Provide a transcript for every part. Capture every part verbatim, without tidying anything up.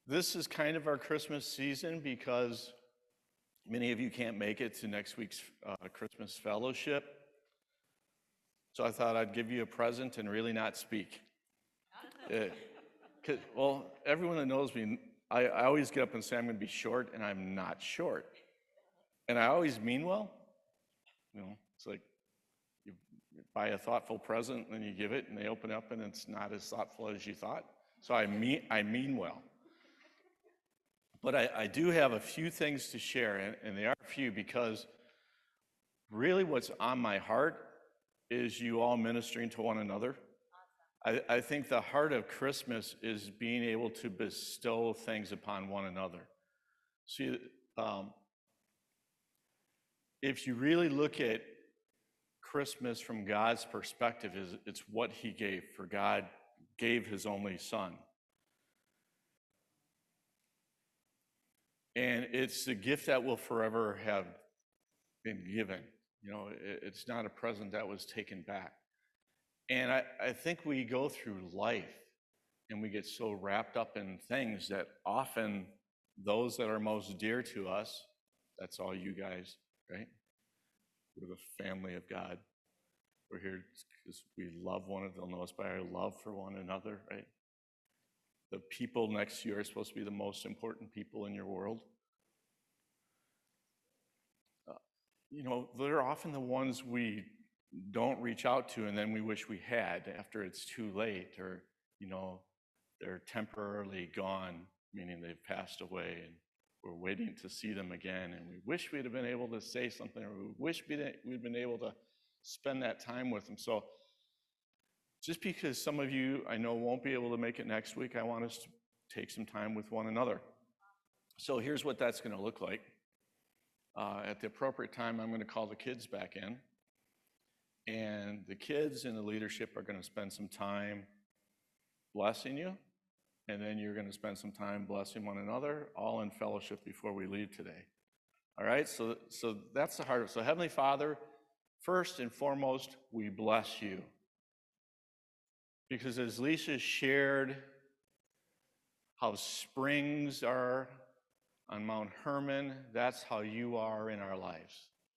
This is kind of our Christmas season because many of you can't make it to next week's uh, Christmas fellowship. So I thought I'd give you a present and really not speak. Uh, 'cause- well, everyone that knows me, I, I always get up and say I'm going to be short, and I'm not short. And I always mean well. You know, it's like you buy a thoughtful present, and then you give it, and they open up, and it's not as thoughtful as you thought. So I mean, I mean well. But I, I do have a few things to share, and, and they are few because really what's on my heart is you all ministering to one another. I, I think the heart of Christmas is being able to bestow things upon one another. See, um, if you really look at Christmas from God's perspective, is it's what he gave, for God gave his only son. And it's a gift that will forever have been given. You know, it's not a present that was taken back. And I, I think we go through life and we get so wrapped up in things that often those that are most dear to us, that's all you guys, right? We're the family of God. We're here because we love one another. They'll know us by our love for one another, right? The people next to you are supposed to be the most important people in your world. Uh, you know, they're often the ones we don't reach out to and then we wish we had after it's too late, or, you know, they're temporarily gone, meaning they've passed away, and we're waiting to see them again, and we wish we'd have been able to say something, or we wish we'd been able to spend that time with them. So just because some of you I know won't be able to make it next week, I want us to take some time with one another. So here's what that's going to look like. Uh, at the appropriate time, I'm going to call the kids back in. And the kids and the leadership are going to spend some time blessing you. And then you're going to spend some time blessing one another, all in fellowship before we leave today. All right, so, so that's the heart of it. So Heavenly Father, first and foremost, we bless you. Because as Lisa shared how springs are on Mount Hermon, that's how you are in our lives.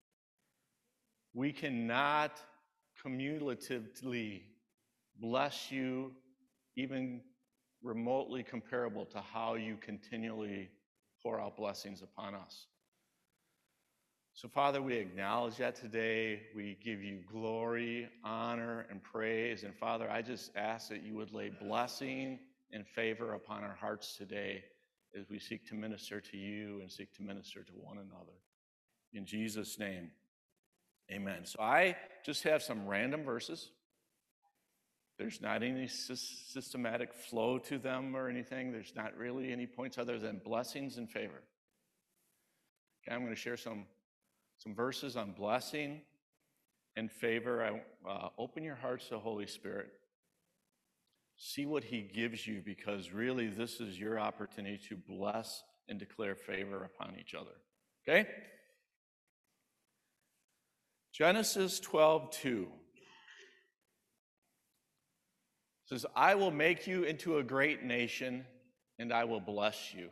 We cannot cumulatively bless you, even remotely comparable to how you continually pour out blessings upon us. So, Father, we acknowledge that today. We give you glory, honor, and praise. And, Father, I just ask that you would lay blessing and favor upon our hearts today as we seek to minister to you and seek to minister to one another. In Jesus' name, amen. So I just have some random verses. There's not any systematic flow to them or anything. There's not really any points other than blessings and favor. Okay, I'm going to share some Some verses on blessing and favor. I, uh, open your hearts to the Holy Spirit. See what he gives you, because really this is your opportunity to bless and declare favor upon each other. Okay? Genesis twelve two says, I will make you into a great nation, and I will bless you.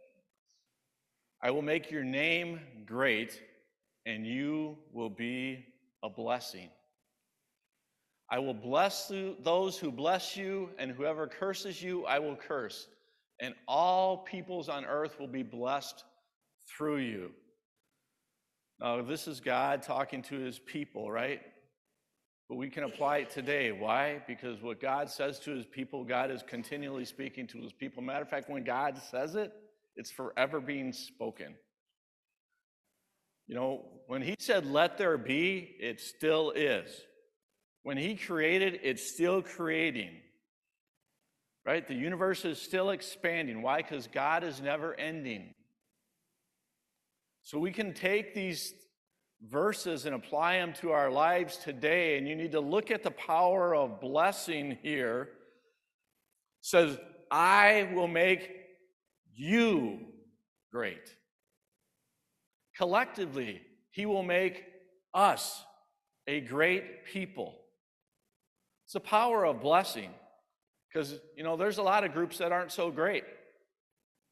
I will make your name great, and you will be a blessing. I will bless those who bless you, and whoever curses you, I will curse. And all peoples on earth will be blessed through you. Now, this is God talking to his people, right? But we can apply it today. Why? Because what God says to his people, God is continually speaking to his people. Matter of fact, when God says it, it's forever being spoken. You know, when he said, let there be, it still is. When he created, it's still creating. Right? The universe is still expanding. Why? Because God is never ending. So we can take these verses and apply them to our lives today, and you need to look at the power of blessing here. It says, I will make you great. Collectively, he will make us a great people. It's the power of blessing, because, you know, there's a lot of groups that aren't so great.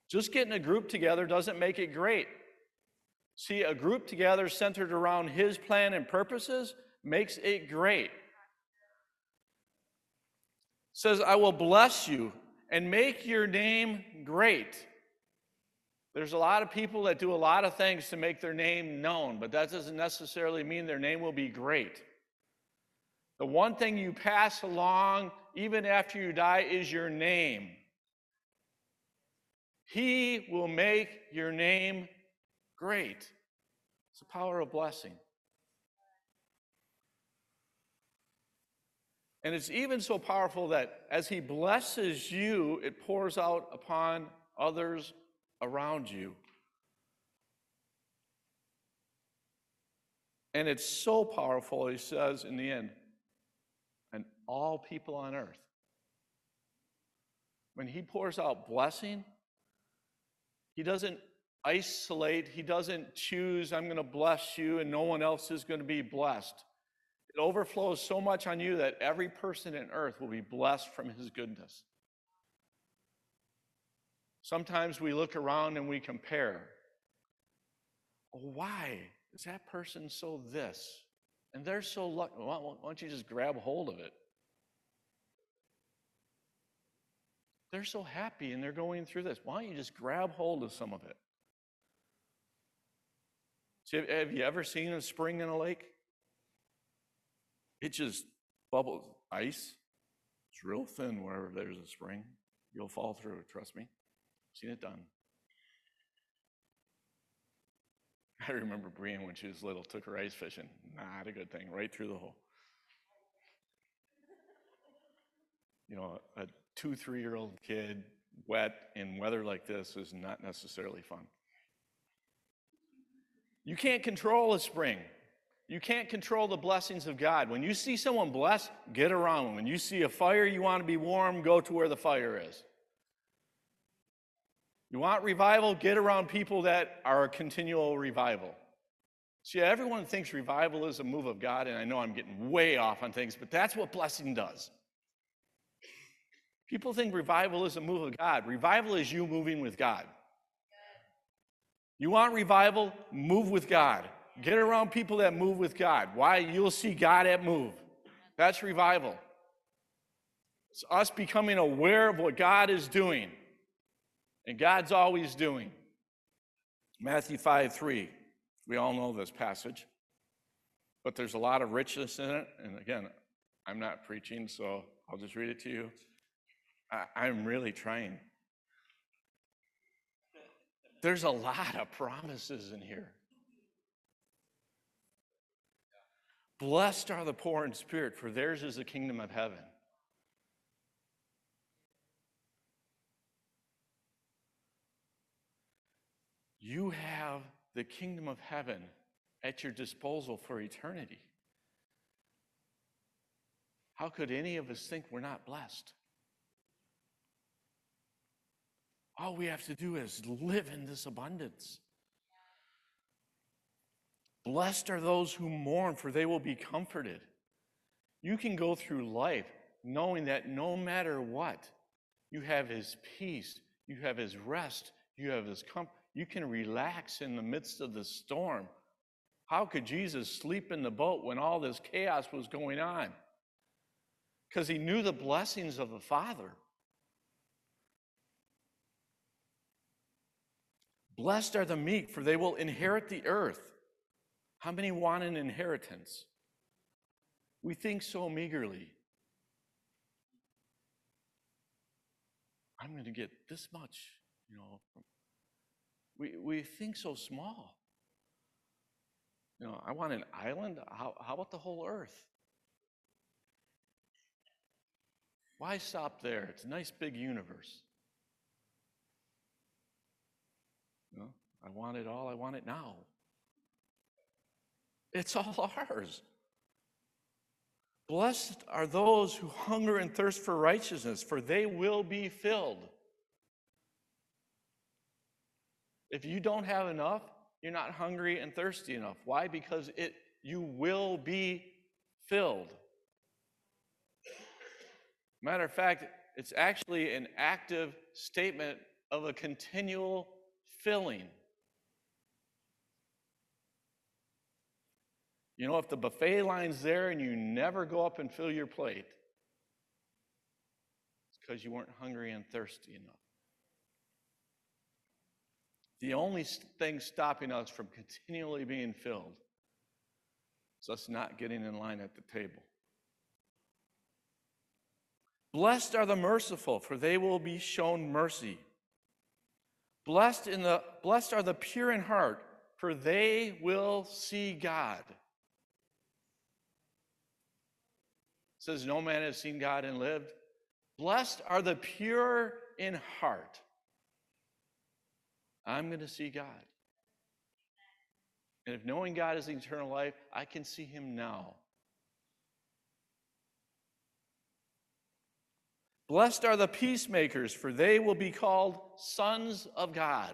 Just getting a group together doesn't make it great. See, a group together centered around his plan and purposes makes it great. It says, I will bless you and make your name great. There's a lot of people that do a lot of things to make their name known, but that doesn't necessarily mean their name will be great. The one thing you pass along even after you die is your name. He will make your name great. It's the power of blessing. And it's even so powerful that as he blesses you, it pours out upon others around you. And it's so powerful, he says in the end, and all people on earth. When he pours out blessing, he doesn't isolate, he doesn't choose, I'm going to bless you and no one else is going to be blessed. It overflows so much on you that every person on earth will be blessed from his goodness. Sometimes we look around and we compare. Oh, why is that person so this? And they're so lucky. Why don't you just grab hold of it? They're so happy and they're going through this. Why don't you just grab hold of some of it? See, have you ever seen a spring in a lake? It just bubbles. Ice. It's real thin wherever there's a spring. You'll fall through it, trust me. I've seen it done. I remember Brian when she was little, took her ice fishing. Not a good thing, right through the hole. You know, a two, three-year-old kid, wet in weather like this is not necessarily fun. You can't control a spring. You can't control the blessings of God. When you see someone blessed, get around them. When you see a fire, you want to be warm, go to where the fire is. You want revival, get around people that are a continual revival. See, everyone thinks revival is a move of God, and I know I'm getting way off on things, but that's what blessing does. People think revival is a move of God. Revival is you moving with God. You want revival? Move with God. Get around people that move with God. Why? You'll see God at move. That's revival. It's us becoming aware of what God is doing. And God's always doing. Matthew five three. We all know this passage. But there's a lot of richness in it. And again, I'm not preaching, so I'll just read it to you. I, I'm really trying. There's a lot of promises in here. Blessed are the poor in spirit, for theirs is the kingdom of heaven. You have the kingdom of heaven at your disposal for eternity. How could any of us think we're not blessed? All we have to do is live in this abundance. Blessed are those who mourn, for they will be comforted. You can go through life knowing that no matter what, you have his peace, you have his rest, you have his comfort. You can relax in the midst of the storm. How could Jesus sleep in the boat when all this chaos was going on? Because he knew the blessings of the Father. Blessed are the meek, for they will inherit the earth. How many want an inheritance? We think so meagerly. I'm going to get this much, you know. We we think so small. You know, I want an island. How, how about the whole earth? Why stop there? It's a nice big universe. You know, I want it all. I want it now. It's all ours. Blessed are those who hunger and thirst for righteousness, for they will be filled. If you don't have enough, you're not hungry and thirsty enough. Why? Because it you will be filled. Matter of fact, it's actually an active statement of a continual filling. You know, if the buffet line's there and you never go up and fill your plate, it's because you weren't hungry and thirsty enough. The only thing stopping us from continually being filled is us not getting in line at the table. Blessed are the merciful, for they will be shown mercy. Blessed in the blessed are the pure in heart, for they will see God. It says, no man has seen God and lived. Blessed are the pure in heart. I'm going to see God. And if knowing God is eternal life, I can see him now. Blessed are the peacemakers, for they will be called sons of God.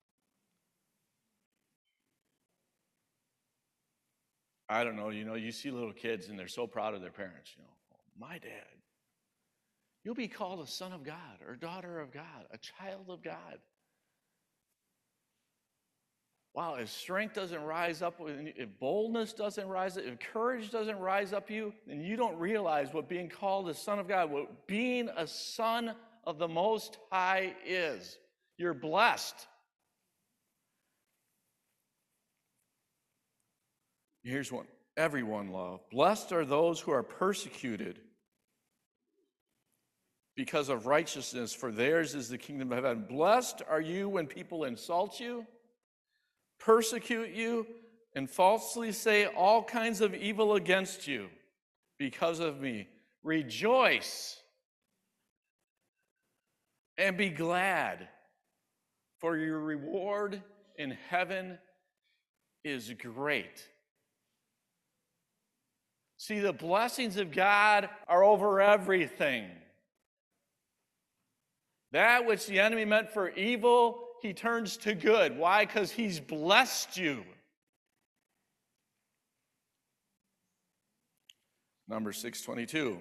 I don't know, you know, you see little kids and they're so proud of their parents, you know. My dad. You'll be called a son of God or a daughter of God, a child of God. Wow, if strength doesn't rise up, if boldness doesn't rise up, if courage doesn't rise up you, then you don't realize what being called a son of God, what being a son of the Most High is. You're blessed. Here's one. Everyone love. Blessed are those who are persecuted because of righteousness, for theirs is the kingdom of heaven. Blessed are you when people insult you, persecute you, and falsely say all kinds of evil against you because of me. Rejoice and be glad, for your reward in heaven is great. See, the blessings of God are over everything. That which the enemy meant for evil, he turns to good. Why? Because he's blessed you. Number six twenty-two.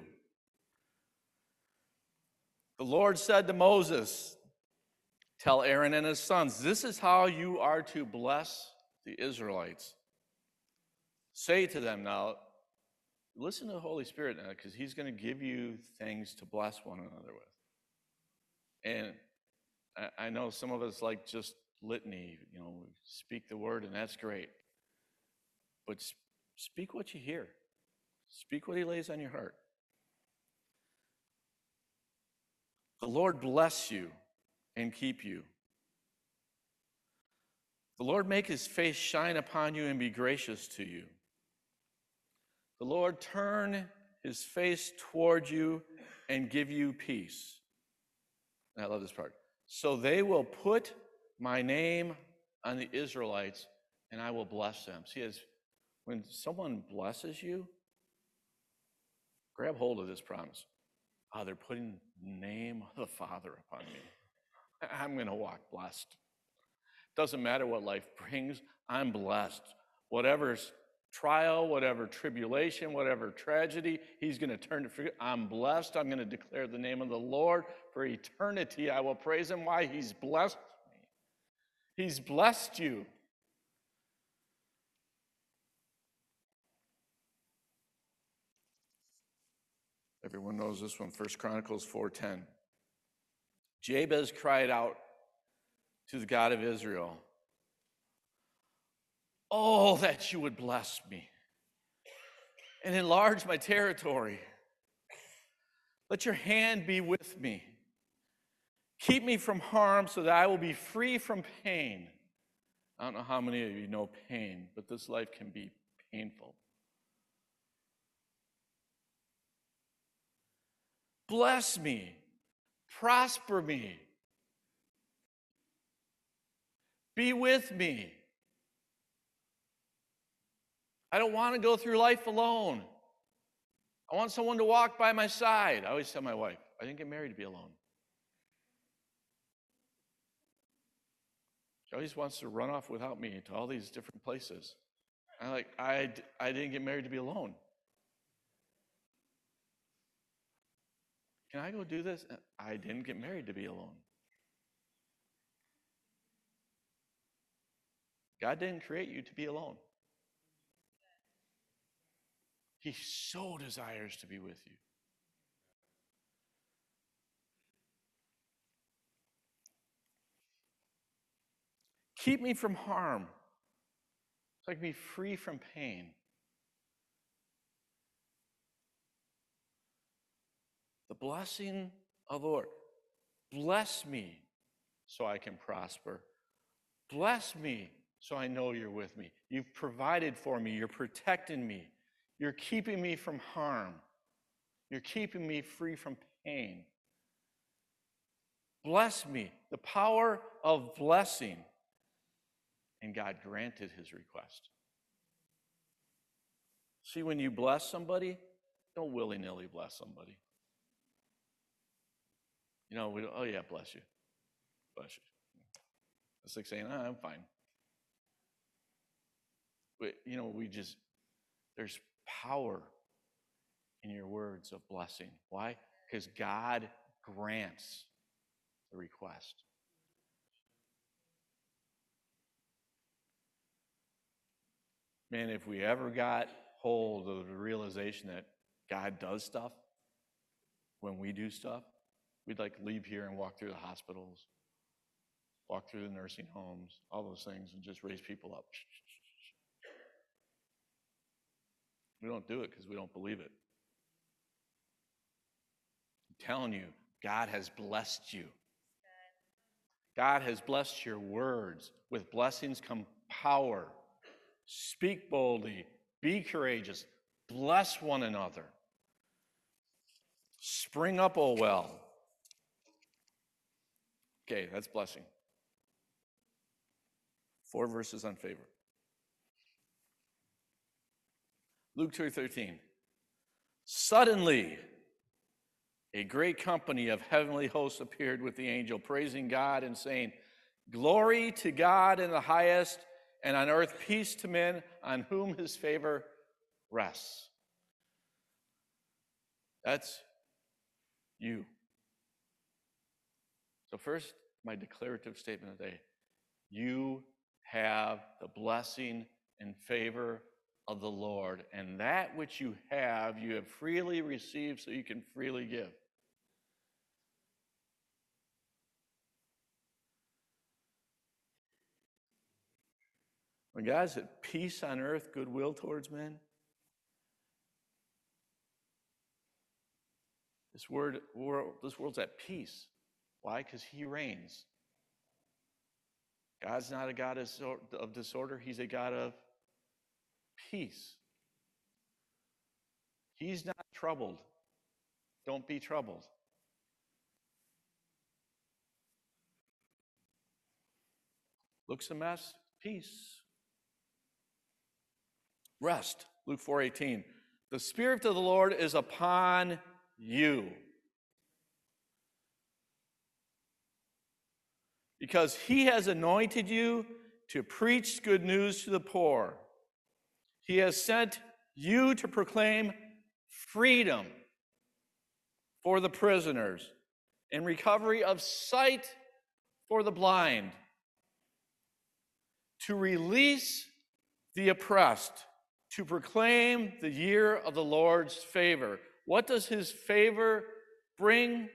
The Lord said to Moses, tell Aaron and his sons, this is how you are to bless the Israelites. Say to them now, listen to the Holy Spirit now, because he's going to give you things to bless one another with. And I know some of us like just litany, you know, speak the word, and that's great. But speak what you hear. Speak what he lays on your heart. The Lord bless you and keep you. The Lord make his face shine upon you and be gracious to you. The Lord turn his face toward you and give you peace. And I love this part. So they will put my name on the Israelites, and I will bless them. See, as when someone blesses you, grab hold of this promise. Oh, they're putting the name of the Father upon me. I'm going to walk blessed. Doesn't matter what life brings, I'm blessed. Whatever's trial, whatever tribulation, whatever tragedy, he's going to turn to forget. I'm blessed. I'm going to declare the name of the Lord for eternity. I will praise him. Why? He's blessed me. He's blessed you. Everyone knows this one, First Chronicles four ten. Jabez cried out to the God of Israel, oh, that you would bless me and enlarge my territory. Let your hand be with me. Keep me from harm so that I will be free from pain. I don't know how many of you know pain, but this life can be painful. Bless me. Prosper me. Be with me. I don't want to go through life alone. I want someone to walk by my side. I always tell my wife, I didn't get married to be alone. She always wants to run off without me to all these different places. I'm like, I, I didn't get married to be alone. Can I go do this? I didn't get married to be alone. God didn't create you to be alone. He so desires to be with you. Keep me from harm, so I can be free from pain. The blessing of the Lord. Bless me so I can prosper. Bless me so I know you're with me. You've provided for me. You're protecting me. You're keeping me from harm. You're keeping me free from pain. Bless me. The power of blessing. And God granted his request. See, when you bless somebody, don't willy-nilly bless somebody. You know, we don't, oh yeah, bless you. Bless you. It's like saying, oh, I'm fine. But, you know, we just, there's power in your words of blessing. Why? Because God grants the request. Man, if we ever got hold of the realization that God does stuff when we do stuff, we'd like leave here and walk through the hospitals, walk through the nursing homes, all those things, and just raise people up. We don't do it because we don't believe it. I'm telling you, God has blessed you. God has blessed your words. With blessings come power. Speak boldly. Be courageous. Bless one another. Spring up, O well. Okay, that's blessing. Four verses on favor. Luke two thirteen. Suddenly, a great company of heavenly hosts appeared with the angel, praising God and saying, "Glory to God in the highest, and on earth peace to men on whom his favor rests." That's you. So first, my declarative statement today. You have the blessing and favor of the Lord, and that which you have, you have freely received so you can freely give. When God's at peace on earth, goodwill towards men, this word, world, this world's at peace. Why? Because he reigns. God's not a God of disorder. He's a God of peace. He's not troubled. Don't be troubled. Looks a mess. Peace. Rest. Luke four eighteen. The Spirit of the Lord is upon you, because he has anointed you to preach good news to the poor. He has sent you to proclaim freedom for the prisoners and recovery of sight for the blind, to release the oppressed, to proclaim the year of the Lord's favor. What does his favor bring?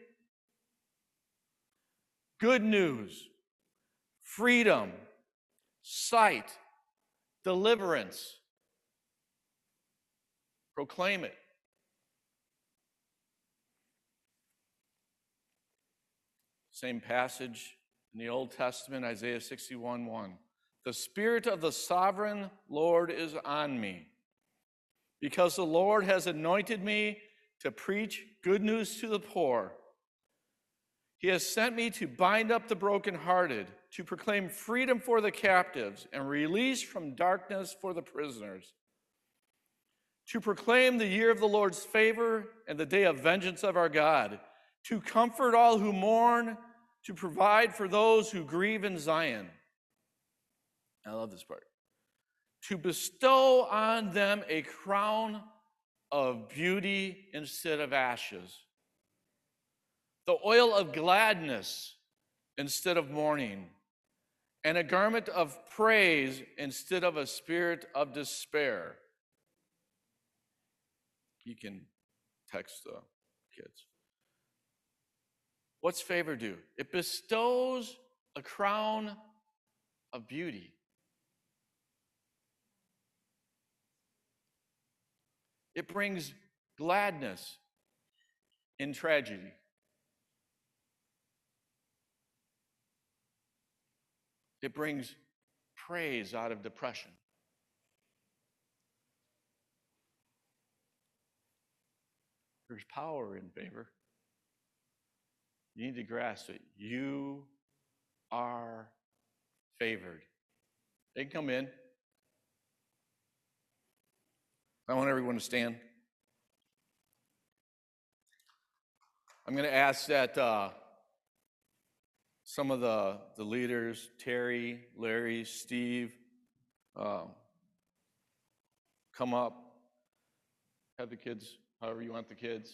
Good news, freedom, sight, deliverance. Proclaim it. Same passage in the Old Testament, Isaiah sixty-one one. The Spirit of the sovereign Lord is on me, because the Lord has anointed me to preach good news to the poor. He has sent me to bind up the brokenhearted, to proclaim freedom for the captives and release from darkness for the prisoners, to proclaim the year of the Lord's favor and the day of vengeance of our God, to comfort all who mourn, to provide for those who grieve in Zion. I love this part. To bestow on them a crown of beauty instead of ashes, the oil of gladness instead of mourning, and a garment of praise instead of a spirit of despair. You can text the kids. What's favor do? It bestows a crown of beauty. It brings gladness in tragedy. It brings praise out of depression. There's power in favor. You need to grasp it. You are favored. They can come in. I want everyone to stand. I'm going to ask that uh, some of the, the leaders, Terry, Larry, Steve, um, come up. Have the kids, however you want the kids.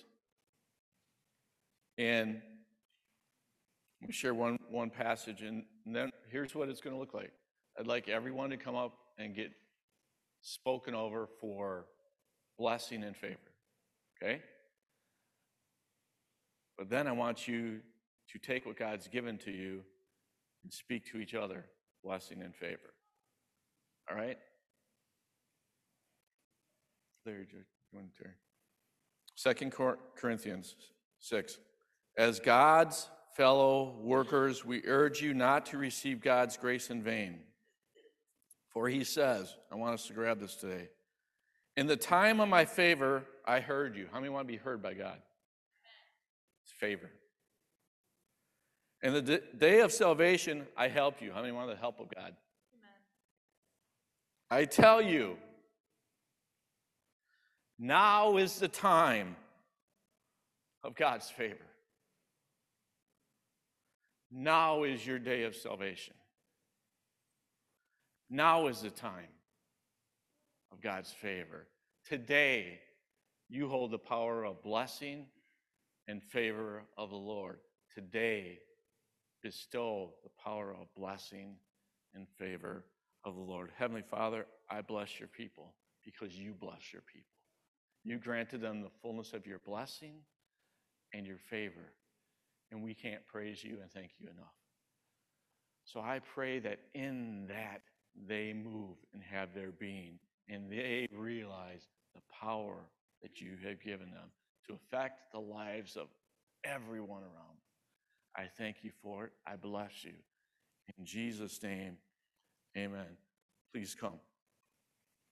And we share one, one passage, and then here's what it's going to look like. I'd like everyone to come up and get spoken over for blessing and favor, okay? But then I want you to take what God's given to you and speak to each other blessing and favor, all right? Larry, do you want to turn? Second Corinthians six. As God's fellow workers, we urge you not to receive God's grace in vain. For he says, I want us to grab this today, in the time of my favor, I heard you. How many want to be heard by God? It's favor. In the d- day of salvation, I help you. How many want the help of God? Amen. I tell you, now is the time of God's favor. Now is your day of salvation. Now is the time of God's favor. Today, you hold the power of blessing and favor of the Lord. Today, bestow the power of blessing and favor of the Lord. Heavenly Father, I bless your people because you bless your people. You granted them the fullness of your blessing and your favor, and we can't praise you and thank you enough. So I pray that in that they move and have their being, and they realize the power that you have given them to affect the lives of everyone around them. I thank you for it. I bless you. In Jesus' name, amen. Please come.